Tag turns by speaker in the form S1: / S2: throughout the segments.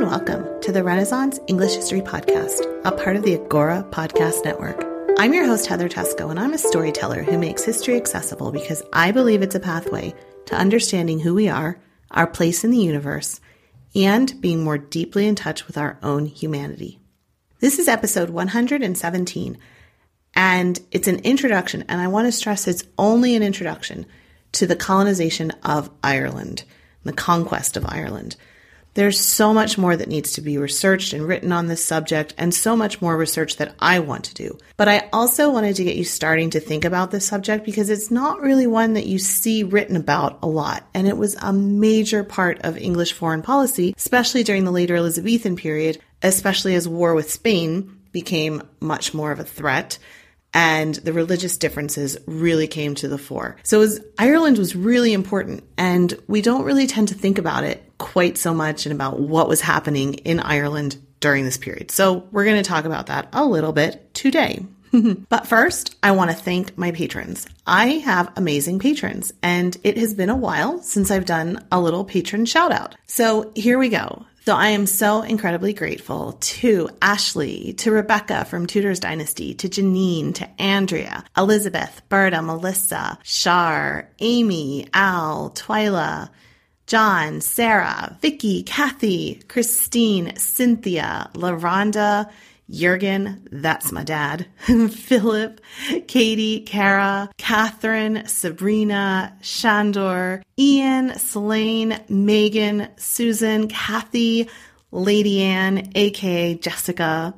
S1: welcome to the Renaissance English History Podcast, a part of the Agora Podcast Network. I'm your host, Heather Tesco, and I'm a storyteller who makes history accessible because I believe it's a pathway to understanding who we are, our place in the universe, and being more deeply in touch with our own humanity. This is episode 117, and it's an introduction, and I want to stress it's only an introduction to the colonization of Ireland, the conquest of Ireland. There's so much more that needs to be researched and written on this subject, and so much more research that I want to do. But I also wanted to get you starting to think about this subject because it's not really one that you see written about a lot. And it was a major part of English foreign policy, especially during the later Elizabethan period, especially as war with Spain became much more of a threat and the religious differences really came to the fore. So Ireland was really important, and we don't really tend to think about it quite so much and about what was happening in Ireland during this period. So we're going to talk about that a little bit today. But first, I want to thank my patrons. I have amazing patrons, and it has been a while since I've done a little patron shout out. So here we go. So I am so incredibly grateful to Ashley, to Rebecca from Tudor's Dynasty, to Janine, to Andrea, Elizabeth, Berta, Melissa, Shar, Amy, Al, Twyla, John, Sarah, Vicky, Kathy, Christine, Cynthia, LaRonda, Jurgen, that's my dad, Philip, Katie, Kara, Catherine, Sabrina, Shandor, Ian, Selene, Megan, Susan, Kathy, Lady Ann, aka Jessica,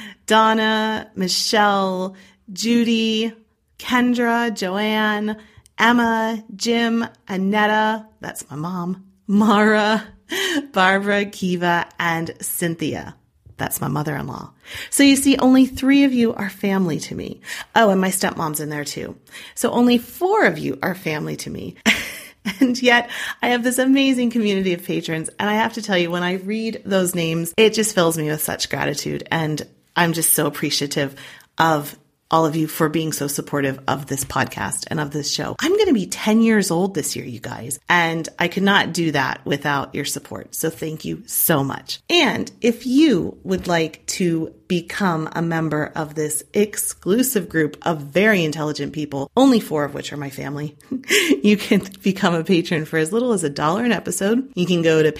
S1: Donna, Michelle, Judy, Kendra, Joanne, Emma, Jim, Annetta, that's my mom, Mara, Barbara, Kiva, and Cynthia. That's my mother-in-law. So you see, only 3 of you are family to me. Oh, and my stepmom's in there too. So only 4 of you are family to me. And yet I have this amazing community of patrons. And I have to tell you, when I read those names, it just fills me with such gratitude. And I'm just so appreciative of all of you for being so supportive of this podcast and of this show. I'm going to be 10 years old this year, you guys, and I could not do that without your support. So thank you so much. And if you would like to become a member of this exclusive group of very intelligent people, only 4 of which are my family, you can become a patron for as little as $1 an episode. You can go to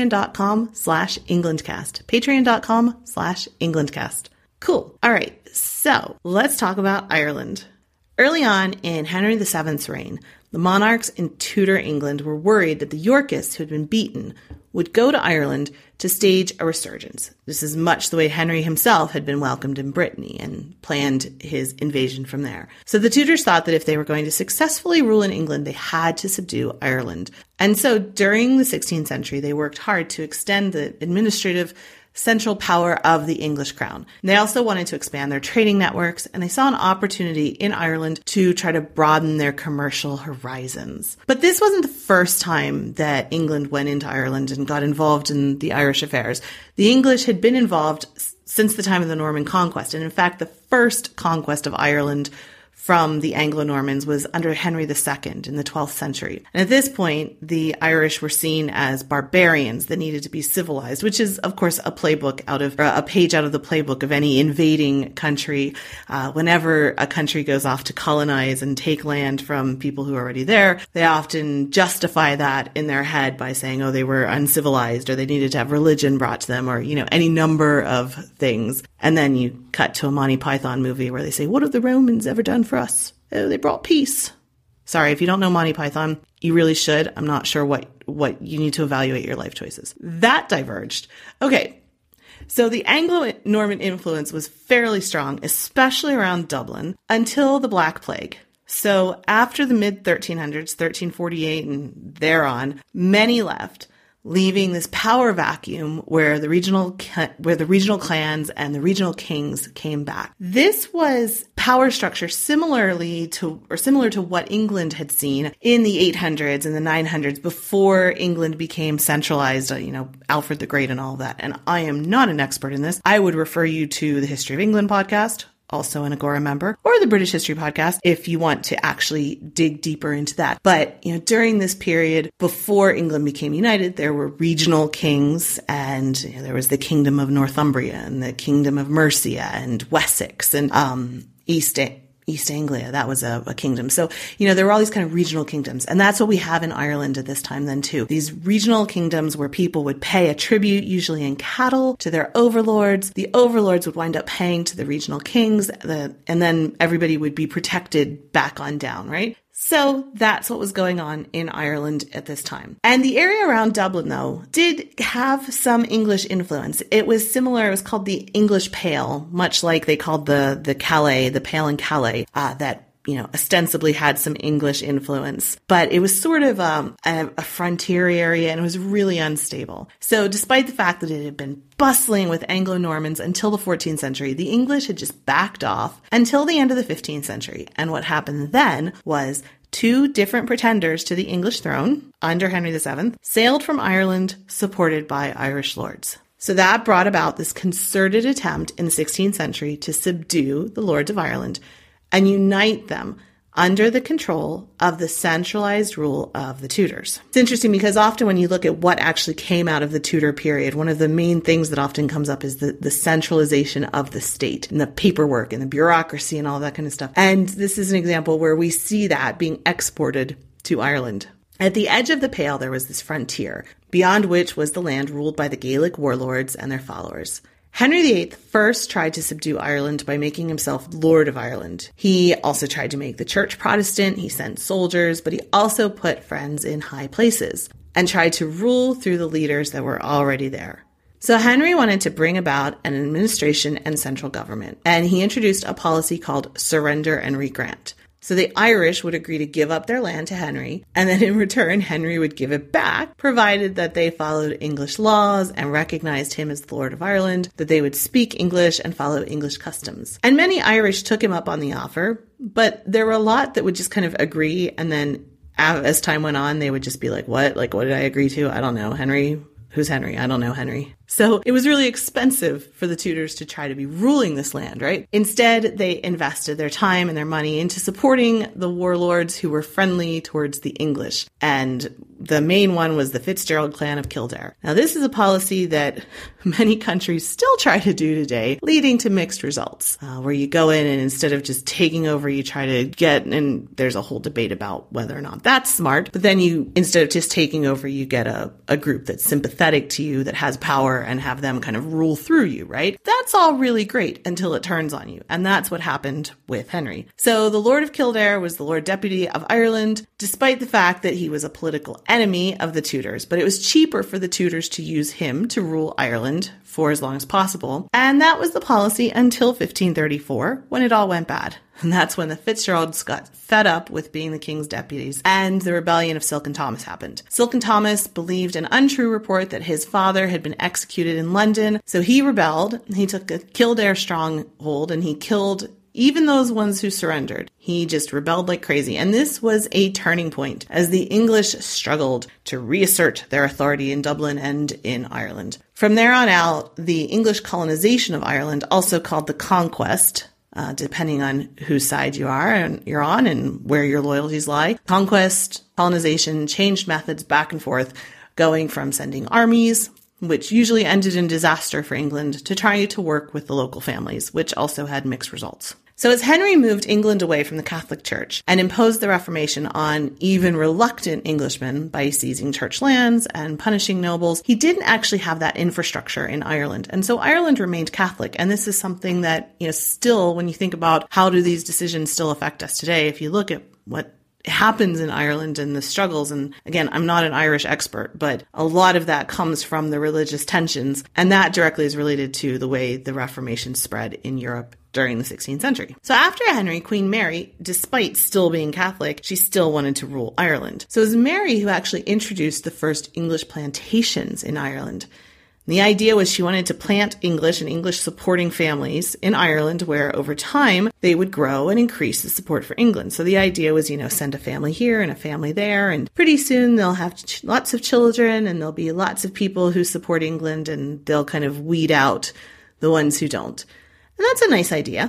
S1: patreon.com/EnglandCast, patreon.com/EnglandCast. Cool. All right. So let's talk about Ireland. Early on in Henry VII's reign, the monarchs in Tudor England were worried that the Yorkists who had been beaten would go to Ireland to stage a resurgence. This is much the way Henry himself had been welcomed in Brittany and planned his invasion from there. So the Tudors thought that if they were going to successfully rule in England, they had to subdue Ireland. And so during the 16th century, they worked hard to extend the administrative central power of the English crown. And they also wanted to expand their trading networks, and they saw an opportunity in Ireland to try to broaden their commercial horizons. But this wasn't the first time that England went into Ireland and got involved in the Irish affairs. The English had been involved since the time of the Norman conquest, and in fact, the first conquest of Ireland from the Anglo-Normans was under Henry II in the 12th century. And at this point, the Irish were seen as barbarians that needed to be civilized, which is, of course, a page out of the playbook of any invading country. Whenever a country goes off to colonize and take land from people who are already there, they often justify that in their head by saying, oh, they were uncivilized, or they needed to have religion brought to them, or, any number of things. And then you cut to a Monty Python movie where they say, what have the Romans ever done for us? Oh, they brought peace. Sorry, if you don't know Monty Python, you really should. I'm not sure what you need to evaluate your life choices. That diverged. Okay. So the Anglo-Norman influence was fairly strong, especially around Dublin, until the Black Plague. So after the mid-1300s, 1348 and thereon, many left, leaving this power vacuum where the regional clans and the regional kings came back. This was power structure similar to what England had seen in the 800s and the 900s before England became centralized, Alfred the Great and all that. And I am not an expert in this. I would refer you to the History of England podcast, also an Agora member, or the British History Podcast if you want to actually dig deeper into that. But, during this period before England became united, there were regional kings, and there was the Kingdom of Northumbria and the Kingdom of Mercia and Wessex and East Anglia, that was a kingdom. So, there were all these kind of regional kingdoms. And that's what we have in Ireland at this time then too. These regional kingdoms where people would pay a tribute, usually in cattle, to their overlords. The overlords would wind up paying to the regional kings, and then everybody would be protected back on down, right? So that's what was going on in Ireland at this time. And the area around Dublin, though, did have some English influence. It was similar. It was called the English Pale, much like they called the Calais, the Pale in Calais, that ostensibly had some English influence, but it was sort of a frontier area, and it was really unstable. So despite the fact that it had been bustling with Anglo-Normans until the 14th century, the English had just backed off until the end of the 15th century. And what happened then was 2 different pretenders to the English throne under Henry VII sailed from Ireland, supported by Irish lords. So that brought about this concerted attempt in the 16th century to subdue the lords of Ireland and unite them under the control of the centralized rule of the Tudors. It's interesting because often when you look at what actually came out of the Tudor period, one of the main things that often comes up is the centralization of the state and the paperwork and the bureaucracy and all that kind of stuff. And this is an example where we see that being exported to Ireland. At the edge of the Pale, there was this frontier, beyond which was the land ruled by the Gaelic warlords and their followers. Henry VIII first tried to subdue Ireland by making himself Lord of Ireland. He also tried to make the church Protestant. He sent soldiers, but he also put friends in high places and tried to rule through the leaders that were already there. So Henry wanted to bring about an administration and central government, and he introduced a policy called surrender and regrant. So the Irish would agree to give up their land to Henry, and then in return, Henry would give it back, provided that they followed English laws and recognized him as the Lord of Ireland, that they would speak English and follow English customs. And many Irish took him up on the offer, but there were a lot that would just kind of agree, and then as time went on, they would just be like, what? Like, what did I agree to? I don't know. Henry? Who's Henry? I don't know Henry. So it was really expensive for the Tudors to try to be ruling this land, right? Instead, they invested their time and their money into supporting the warlords who were friendly towards the English. And the main one was the Fitzgerald clan of Kildare. Now, this is a policy that many countries still try to do today, leading to mixed results, where you go in and instead of just taking over, you try to get, and there's a whole debate about whether or not that's smart, but then you, instead of just taking over, you get a group that's sympathetic to you, that has power, and have them kind of rule through you, right? That's all really great until it turns on you. And that's what happened with Henry. So the Lord of Kildare was the Lord Deputy of Ireland, despite the fact that he was a political enemy of the Tudors. But it was cheaper for the Tudors to use him to rule Ireland for as long as possible. And that was the policy until 1534, when it all went bad. And that's when the Fitzgeralds got fed up with being the king's deputies, and the rebellion of Silken Thomas happened. Silken Thomas believed an untrue report that his father had been executed in London, so he rebelled. He took a Kildare stronghold, and he killed even those ones who surrendered. He just rebelled like crazy. And this was a turning point as the English struggled to reassert their authority in Dublin and in Ireland. From there on out, the English colonization of Ireland, also called the Conquest, depending on whose side you're on and where your loyalties lie. Conquest, colonization changed methods back and forth, going from sending armies, which usually ended in disaster for England, to trying to work with the local families, which also had mixed results. So as Henry moved England away from the Catholic Church and imposed the Reformation on even reluctant Englishmen by seizing church lands and punishing nobles, he didn't actually have that infrastructure in Ireland. And so Ireland remained Catholic. And this is something that, still, when you think about how do these decisions still affect us today, if you look at what happens in Ireland and the struggles, and again, I'm not an Irish expert, but a lot of that comes from the religious tensions, and that directly is related to the way the Reformation spread in Europe during the 16th century. So after Henry, Queen Mary, despite still being Catholic, she still wanted to rule Ireland. So it was Mary who actually introduced the first English plantations in Ireland. The idea was she wanted to plant English and English-supporting families in Ireland where, over time, they would grow and increase the support for England. So the idea was, send a family here and a family there, and pretty soon they'll have lots of children, and there'll be lots of people who support England, and they'll kind of weed out the ones who don't. And that's a nice idea.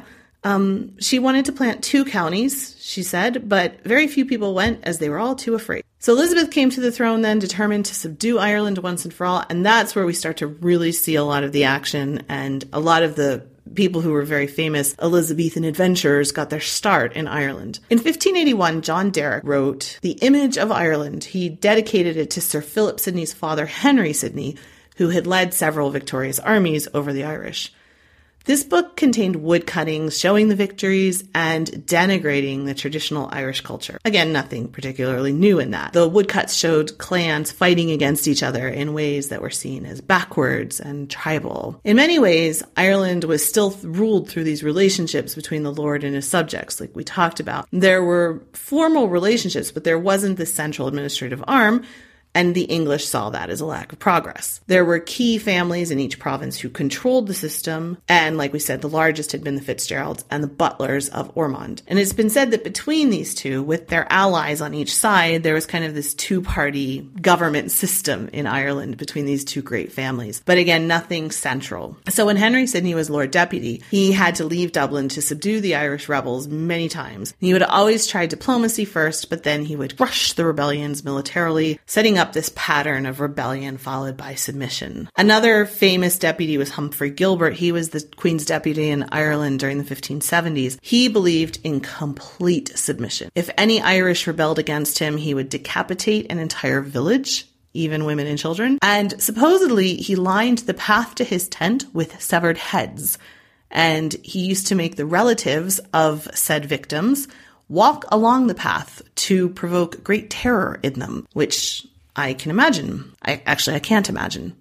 S1: She wanted to plant 2 counties, she said, but very few people went as they were all too afraid. So Elizabeth came to the throne then, determined to subdue Ireland once and for all, and that's where we start to really see a lot of the action, and a lot of the people who were very famous Elizabethan adventurers got their start in Ireland. In 1581, John Derrick wrote The Image of Ireland. He dedicated it to Sir Philip Sidney's father, Henry Sidney, who had led several victorious armies over the Irish. This book contained woodcuttings showing the victories and denigrating the traditional Irish culture. Again, nothing particularly new in that. The woodcuts showed clans fighting against each other in ways that were seen as backwards and tribal. In many ways, Ireland was still ruled through these relationships between the lord and his subjects, like we talked about. There were formal relationships, but there wasn't the central administrative arm, and the English saw that as a lack of progress. There were key families in each province who controlled the system, and like we said, the largest had been the Fitzgeralds and the Butlers of Ormond. And it's been said that between these two, with their allies on each side, there was kind of this two-party government system in Ireland between these two great families. But again, nothing central. So when Henry Sidney was Lord Deputy, he had to leave Dublin to subdue the Irish rebels many times. He would always try diplomacy first, but then he would crush the rebellions militarily, setting up this pattern of rebellion followed by submission. Another famous deputy was Humphrey Gilbert. He was the Queen's deputy in Ireland during the 1570s. He believed in complete submission. If any Irish rebelled against him, he would decapitate an entire village, even women and children. And supposedly, he lined the path to his tent with severed heads. And he used to make the relatives of said victims walk along the path to provoke great terror in them, which I can imagine. I can't imagine.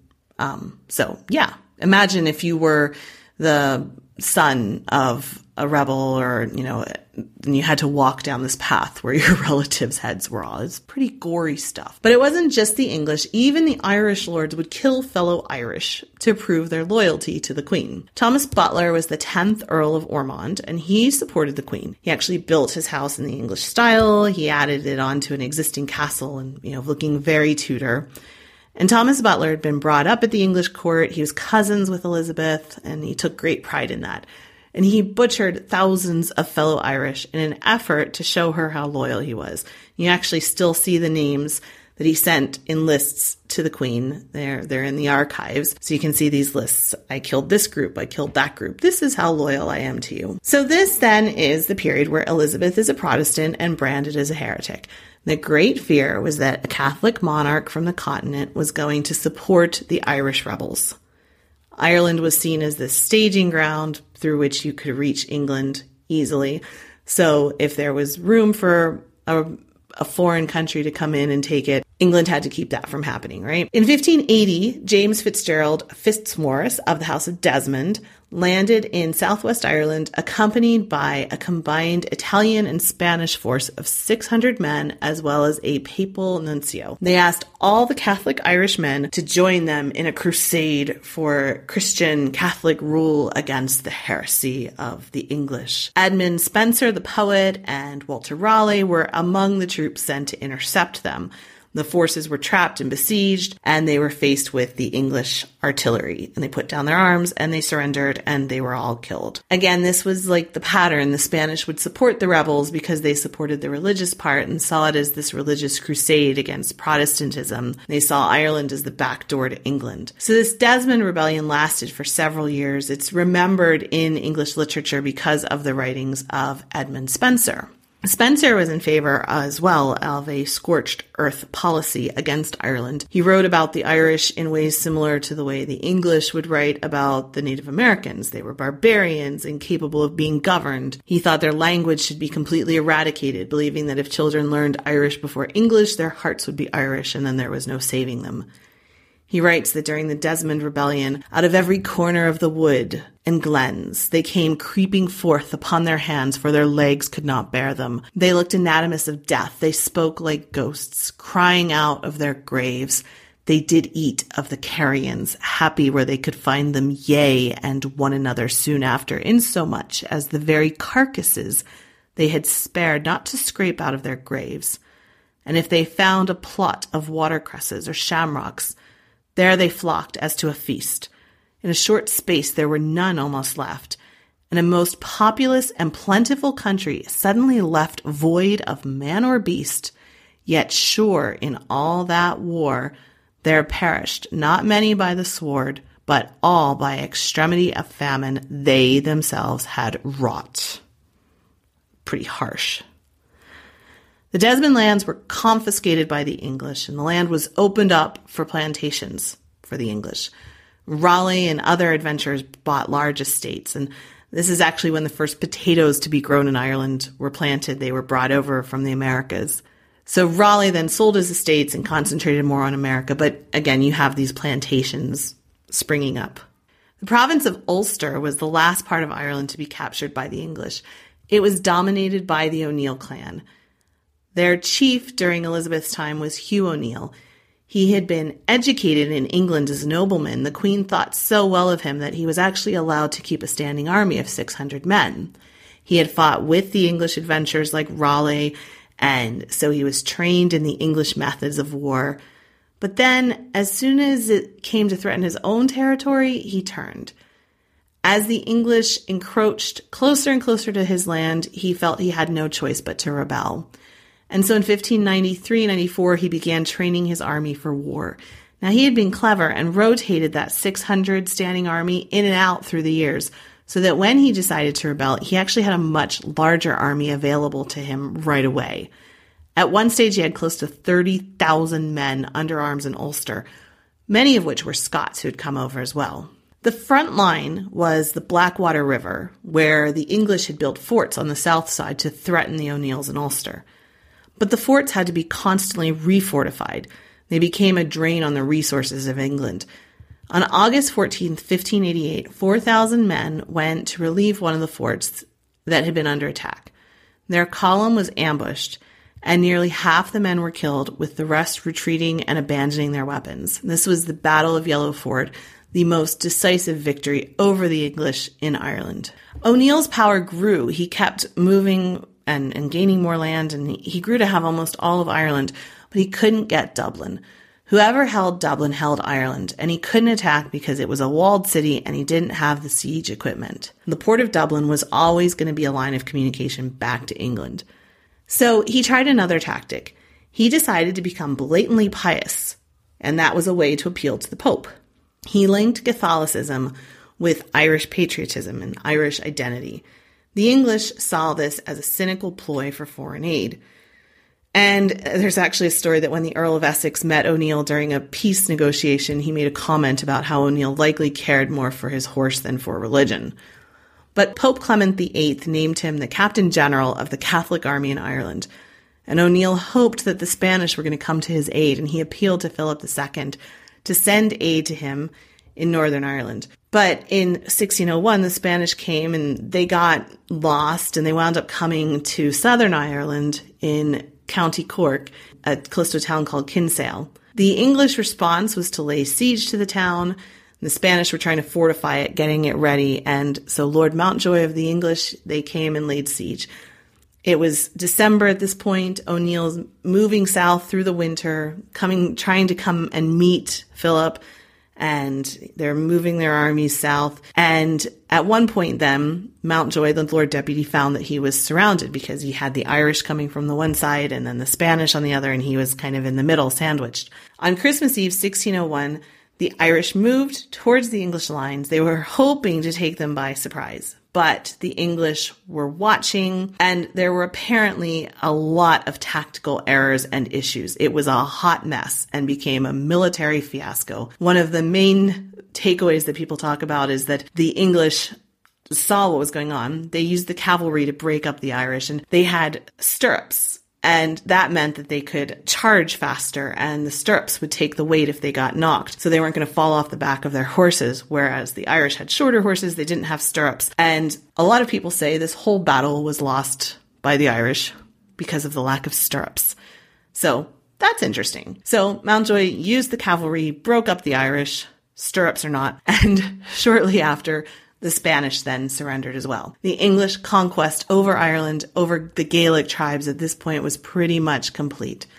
S1: So yeah, imagine if you were the son of a rebel or, and you had to walk down this path where your relatives' heads were all. It's pretty gory stuff. But it wasn't just the English. Even the Irish lords would kill fellow Irish to prove their loyalty to the Queen. Thomas Butler was the 10th Earl of Ormond, and he supported the Queen. He actually built his house in the English style. He added it onto an existing castle and, looking very Tudor. And Thomas Butler had been brought up at the English court. He was cousins with Elizabeth, and he took great pride in that. And he butchered thousands of fellow Irish in an effort to show her how loyal he was. You actually still see the names that he sent in lists to the Queen. They're in the archives. So you can see these lists. I killed this group. I killed that group. This is how loyal I am to you. So this then is the period where Elizabeth is a Protestant and branded as a heretic. The great fear was that a Catholic monarch from the continent was going to support the Irish rebels. Ireland was seen as this staging ground through which you could reach England easily. So if there was room for a foreign country to come in and take it, England had to keep that from happening, right? In 1580, James Fitzgerald Fitzmaurice of the House of Desmond landed in southwest Ireland, accompanied by a combined Italian and Spanish force of 600 men, as well as a papal nuncio. They asked all the Catholic Irish men to join them in a crusade for Christian Catholic rule against the heresy of the English. Edmund Spenser, the poet, and Walter Raleigh were among the troops sent to intercept them. The forces were trapped and besieged, and they were faced with the English artillery. And they put down their arms, and they surrendered, and they were all killed. Again, this was like the pattern. The Spanish would support the rebels because they supported the religious part and saw it as this religious crusade against Protestantism. They saw Ireland as the back door to England. So this Desmond Rebellion lasted for several years. It's remembered in English literature because of the writings of Edmund Spenser. Spenser was in favor as well of a scorched earth policy against Ireland. He wrote about the Irish in ways similar to the way the English would write about the Native Americans. They were barbarians, incapable of being governed. He thought their language should be completely eradicated, believing that if children learned Irish before English, their hearts would be Irish, and then there was no saving them. He writes that during the Desmond Rebellion, out of every corner of the wood and glens, they came creeping forth upon their hands, for their legs could not bear them. They looked anatomous of death. They spoke like ghosts, crying out of their graves. They did eat of the carrions, happy where they could find them, yea, and one another soon after, insomuch as the very carcasses they had spared not to scrape out of their graves. And if they found a plot of watercresses or shamrocks, there they flocked as to a feast. In a short space there were none almost left, and a most populous and plentiful country suddenly left void of man or beast, yet sure in all that war there perished not many by the sword, but all by extremity of famine they themselves had wrought. Pretty harsh. The Desmond lands were confiscated by the English, and the land was opened up for plantations for the English. Raleigh and other adventurers bought large estates, and this is actually when the first potatoes to be grown in Ireland were planted. They were brought over from the Americas. So Raleigh then sold his estates and concentrated more on America, but again, you have these plantations springing up. The province of Ulster was the last part of Ireland to be captured by the English. It was dominated by the O'Neill clan. Their chief during Elizabeth's time was Hugh O'Neill. He had been educated in England as a nobleman. The Queen thought so well of him that he was actually allowed to keep a standing army of 600 men. He had fought with the English adventurers like Raleigh, and so he was trained in the English methods of war. But then, as soon as it came to threaten his own territory, he turned. As the English encroached closer and closer to his land, he felt he had no choice but to rebel. And so in 1593-94, he began training his army for war. Now, he had been clever and rotated that 600 standing army in and out through the years, so that when he decided to rebel, he actually had a much larger army available to him right away. At one stage, he had close to 30,000 men under arms in Ulster, many of which were Scots who had come over as well. The front line was the Blackwater River, where the English had built forts on the south side to threaten the O'Neills in Ulster. But the forts had to be constantly refortified. They became a drain on the resources of England. On August 14, 1588, 4,000 men went to relieve one of the forts that had been under attack. Their column was ambushed, and nearly half the men were killed, with the rest retreating and abandoning their weapons. This was the Battle of Yellow Ford, the most decisive victory over the English in Ireland. O'Neill's power grew. He kept moving and gaining more land, and he grew to have almost all of Ireland, but he couldn't get Dublin. Whoever held Dublin held Ireland, and he couldn't attack because it was a walled city and he didn't have the siege equipment. The port of Dublin was always going to be a line of communication back to England. So he tried another tactic. He decided to become blatantly pious, and that was a way to appeal to the Pope. He linked Catholicism with Irish patriotism and Irish identity. The English saw this as a cynical ploy for foreign aid. And there's actually a story that when the Earl of Essex met O'Neill during a peace negotiation, he made a comment about how O'Neill likely cared more for his horse than for religion. But Pope Clement VIII named him the Captain General of the Catholic Army in Ireland. And O'Neill hoped that the Spanish were going to come to his aid, and he appealed to Philip II to send aid to him in Northern Ireland. But in 1601, the Spanish came and they got lost, and they wound up coming to Southern Ireland in County Cork, close to a town called Kinsale. The English response was to lay siege to the town. The Spanish were trying to fortify it, getting it ready, and so Lord Mountjoy of the English, they came and laid siege. It was December at this point. O'Neill's moving south through the winter, trying to come and meet Philip, and they're moving their armies south. And at one point then, Mountjoy, the Lord Deputy, found that he was surrounded because he had the Irish coming from the one side and then the Spanish on the other, and he was kind of in the middle, sandwiched. On Christmas Eve, 1601, the Irish moved towards the English lines. They were hoping to take them by surprise, but the English were watching, and there were apparently a lot of tactical errors and issues. It was a hot mess and became a military fiasco. One of the main takeaways that people talk about is that the English saw what was going on. They used the cavalry to break up the Irish, and they had stirrups. And that meant that they could charge faster, and the stirrups would take the weight if they got knocked. So they weren't going to fall off the back of their horses, whereas the Irish had shorter horses. They didn't have stirrups. And a lot of people say this whole battle was lost by the Irish because of the lack of stirrups. So that's interesting. So Mountjoy used the cavalry, broke up the Irish, stirrups or not, and shortly after, the Spanish then surrendered as well. The English conquest over Ireland, over the Gaelic tribes at this point was pretty much complete.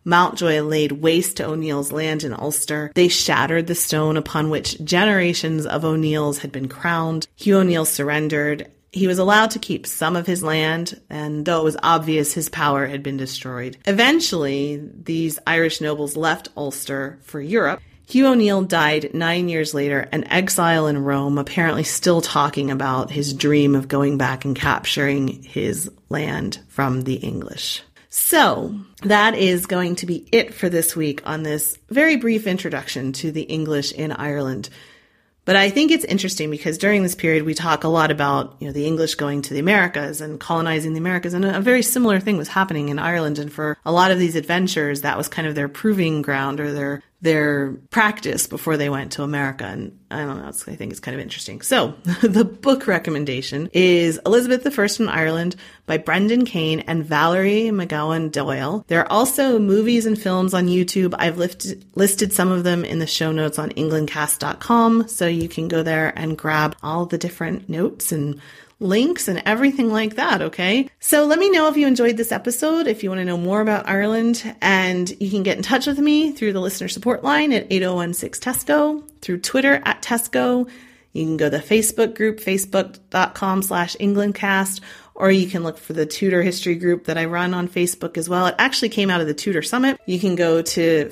S1: Mountjoy laid waste to O'Neill's land in Ulster. They shattered the stone upon which generations of O'Neills had been crowned. Hugh O'Neill surrendered. He was allowed to keep some of his land, and though it was obvious his power had been destroyed. Eventually, these Irish nobles left Ulster for Europe. Hugh O'Neill died 9 years later, an exile in Rome, apparently still talking about his dream of going back and capturing his land from the English. So that is going to be it for this week on this very brief introduction to the English in Ireland. But I think it's interesting because during this period, we talk a lot about, the English going to the Americas and colonizing the Americas. And a very similar thing was happening in Ireland. And for a lot of these adventurers, that was kind of their proving ground or their practice before they went to America. And I don't know, I think it's kind of interesting. So the book recommendation is Elizabeth I in Ireland by Brendan Kane and Valerie McGowan Doyle. There are also movies and films on YouTube. I've listed some of them in the show notes on englandcast.com. So you can go there and grab all the different notes and links and everything like that, okay? So let me know if you enjoyed this episode, if you want to know more about Ireland, and you can get in touch with me through the listener support line at 8016-TESCO, through Twitter at Tesco. You can go to the Facebook group, facebook.com/EnglandCast, or you can look for the Tudor history group that I run on Facebook as well. It actually came out of the Tudor Summit. You can go to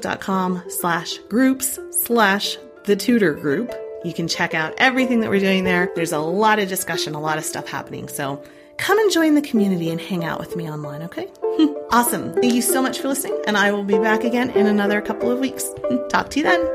S1: facebook.com/groups/the Tudor group. You can check out everything that we're doing there. There's a lot of discussion, a lot of stuff happening. So come and join the community and hang out with me online, okay? Awesome. Thank you so much for listening, and I will be back again in another couple of weeks. Talk to you then.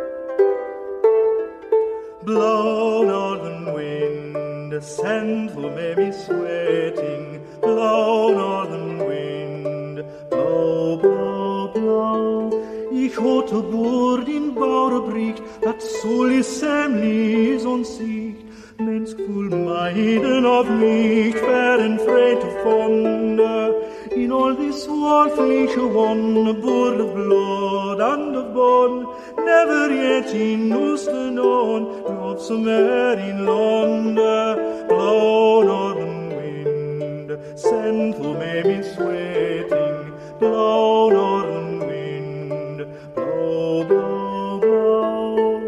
S2: Blow, northern wind, send who may be sweating. Blow, northern wind, blow, blow, blow. Ich hatte Bord in Bauerbricht, dat soll is semlis und siegt. Menschfull Meiden of nicht, fern freit of wonder. In all this worldliche wonder, Bord of blood and of bone, never yet in Ulster known, love some air in London. Blow, northern wind, send who may be sweating. Blow, northern wind, blow, blow, blow.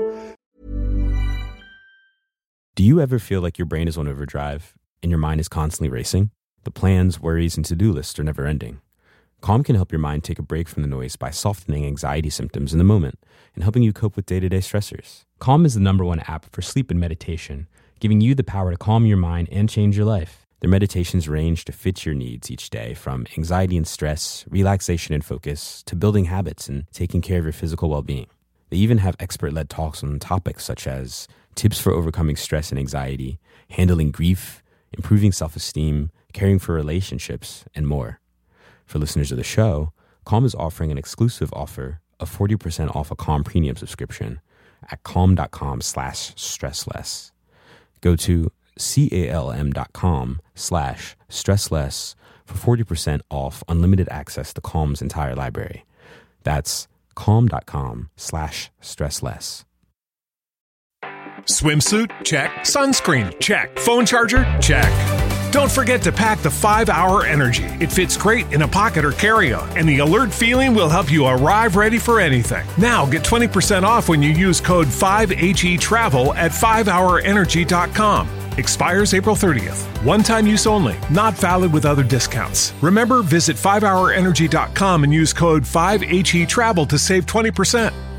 S3: Do you ever feel like your brain is on overdrive and your mind is constantly racing? The plans, worries, and to-do lists are never ending. Calm can help your mind take a break from the noise by softening anxiety symptoms in the moment and helping you cope with day-to-day stressors. Calm is the #1 app for sleep and meditation, giving you the power to calm your mind and change your life. Their meditations range to fit your needs each day, from anxiety and stress, relaxation and focus, to building habits and taking care of your physical well-being. They even have expert-led talks on topics such as tips for overcoming stress and anxiety, handling grief, improving self-esteem, caring for relationships, and more. For listeners of the show, Calm is offering an exclusive offer of 40% off a Calm Premium subscription at calm.com/stressless. Go to calm.com/stressless for 40% off unlimited access to Calm's entire library. That's calm.com/stressless.
S4: Swimsuit? Check. Sunscreen? Check. Phone charger? Check. Don't forget to pack the 5-Hour Energy. It fits great in a pocket or carry-on, and the alert feeling will help you arrive ready for anything. Now get 20% off when you use code 5HETRAVEL at 5hourenergy.com. Expires April 30th. One-time use only. Not valid with other discounts. Remember, visit 5hourenergy.com and use code 5HETRAVEL to save 20%.